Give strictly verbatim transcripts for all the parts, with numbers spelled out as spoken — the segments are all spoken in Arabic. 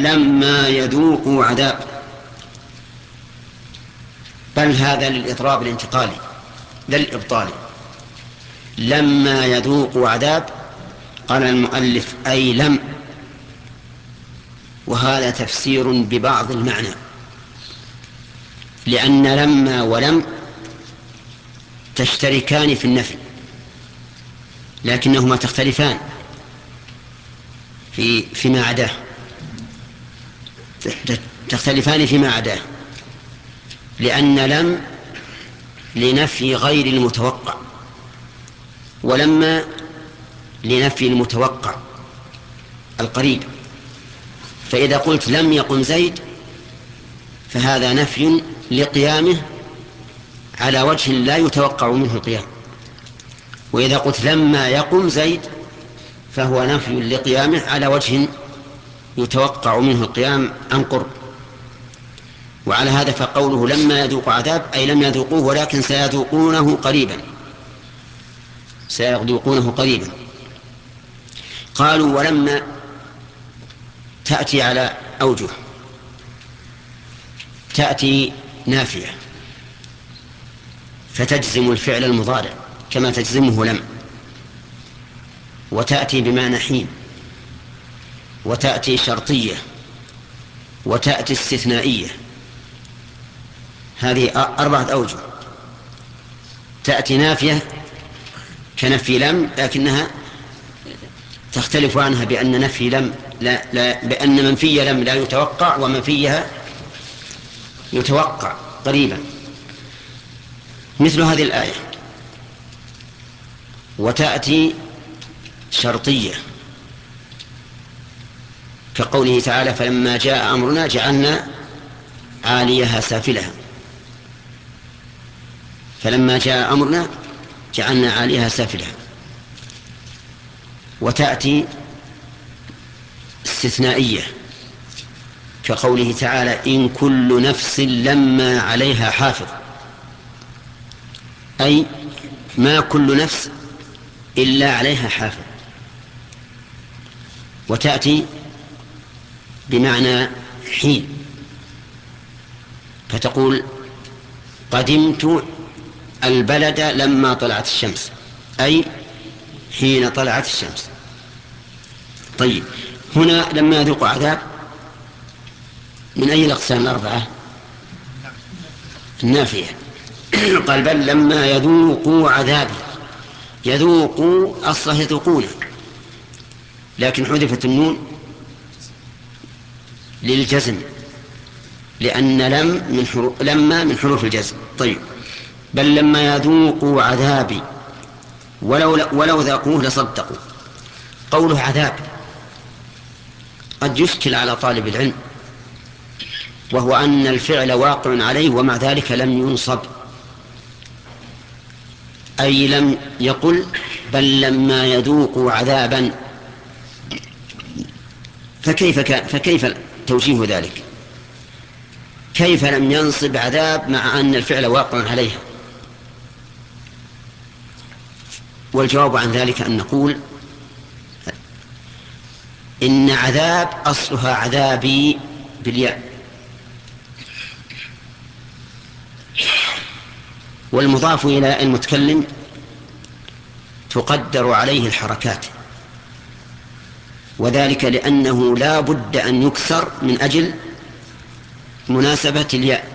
بل لما يذوقوا عذاب. بل هذا للإضراب الانتقالي لا الإبطالي. لما يذوقوا عذاب قال المؤلف أي لم، وهذا تفسير ببعض المعنى، لأن لما ولم تشتركان في النفي لكنهما تختلفان في فيما عداه، تختلفان فيما عداه، لأن لم لنفي غير المتوقع، ولما لنفي المتوقع القريب. فإذا قلت لم يقم زيد فهذا نفي لقيامه على وجه لا يتوقع منه القيام، وإذا قلت لما يقم زيد فهو نفي لقيامه على وجه يتوقع منه القيام عن قرب. وعلى هذا فقوله لما يذوق عذاب أي لم يذوقوه ولكن سيذوقونه قريبا، سيذوقونه قريبا. قالوا ولما تأتي على أوجه، تأتي نافية فتجزم الفعل المضارع كما تجزمه لم، وتأتي بمعنى حين، وتأتي شرطية، وتأتي استثنائية. هذه أربعة أوجه. تأتي نافية كنفي لم لكنها تختلف عنها بأن نفي لم لا لا بأن منفي لم لا يتوقع ومنفيها يتوقع قريبا، مثل هذه الآية. وتأتي شرطية كقوله تعالى فلما جاء أمرنا جعلنا عاليها سافلها. فلما جاء أمرنا جعلنا عاليها سافلها. وتأتي استثنائية كقوله تعالى إن كل نفس لما عليها حافظ، أي ما كل نفس إلا عليها حافظ. وتأتي بمعنى حين فتقول قدمت البلد لما طلعت الشمس، أي حين طلعت الشمس. طيب هنا لما يذوق عذاب من أي الأقسام الأربعة؟ النافية. قال بل لما يذوقوا عذابي. يذوقوا أصله يذوقونه لكن حذفت النون للجزم لأن لم من حروف لما من حروف الجزم. طيب بل لما يذوقوا عذابي ولو ولو ذاقوه لصدقوا. قوله عذاب قد يشكل على طالب العلم، وهو أن الفعل واقع عليه ومع ذلك لم ينصب، أي لم يقل بل لما يذوقوا عذابا. فكيف فكيف توجيه ذلك؟ كيف لم ينصب عذاب مع أن الفعل واقع عليها؟ والجواب عن ذلك أن نقول إن عذاب أصلها عذابي بالياء، والمضاف إلى المتكلم تقدر عليه الحركات، وذلك لأنه لا بد أن يكسر من أجل مناسبة الياء،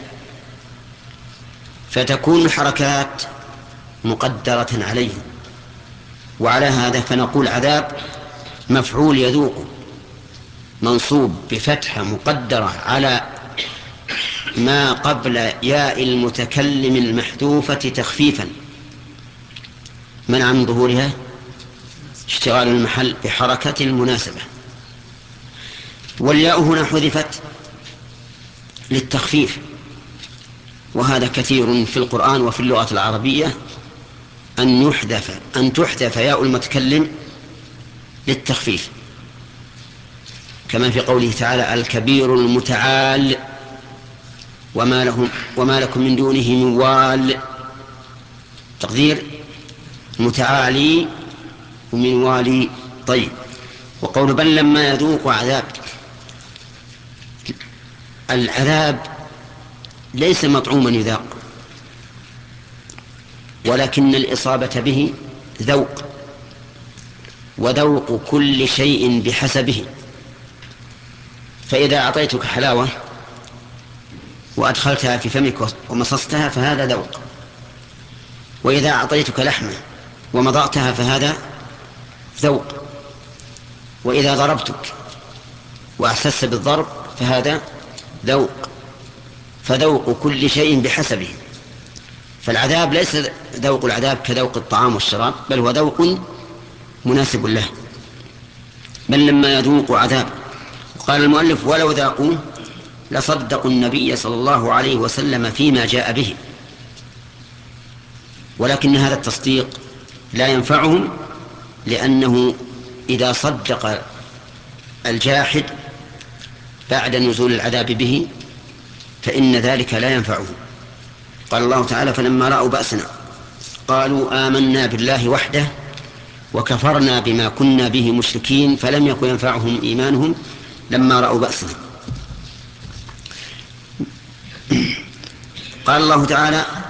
فتكون الحركات مقدرة عليه. وعلى هذا فنقول عذاب مفعول يذوق منصوب بفتحة مقدرة على ما قبل ياء المتكلم المحذوفة تخفيفا منع من ظهورها اشتغال المحل بحركة المناسبة. والياء هنا حذفت للتخفيف، وهذا كثير في القرآن وفي اللغة العربية أن يحذف أن تحذف ياء المتكلم للتخفيف، كما في قوله تعالى الكبير المتعال وما لهم وما لكم من دونه من وال، تقدير متعالي ومن والي. طيب وقول بل لما يذوق عذاب العذاب ليس مطعوما يذاق، ولكن الإصابة به ذوق، وذوق كل شيء بحسبه. فإذا أعطيتك حلاوة وأدخلتها في فمك ومصصتها فهذا ذوق، وإذا أعطيتك لحمة ومضغتها فهذا ذوق، وإذا ضربتك وأحسست بالضرب فهذا ذوق. فذوق كل شيء بحسبه. فالعذاب ليس ذوق العذاب كذوق الطعام والشراب، بل هو ذوق مناسب له، بل لما يذوق عذاب. قال المؤلف: ولو ذاقوه لصدقوا النبي صلى الله عليه وسلم فيما جاء به، ولكن هذا التصديق لا ينفعهم، لأنه إذا صدق الجاحد بعد نزول العذاب به فإن ذلك لا ينفعه. قال الله تعالى: فلما رأوا بأسنا قالوا آمنا بالله وحده وكفرنا بما كنا به مشركين فلم يكن ينفعهم إيمانهم لما رأوا بأسنا. قال الله تعالى: